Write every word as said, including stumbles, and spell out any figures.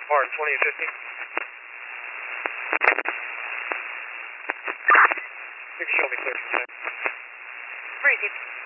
Hard twenty and fifty. You can show me clear from ten. Breezy.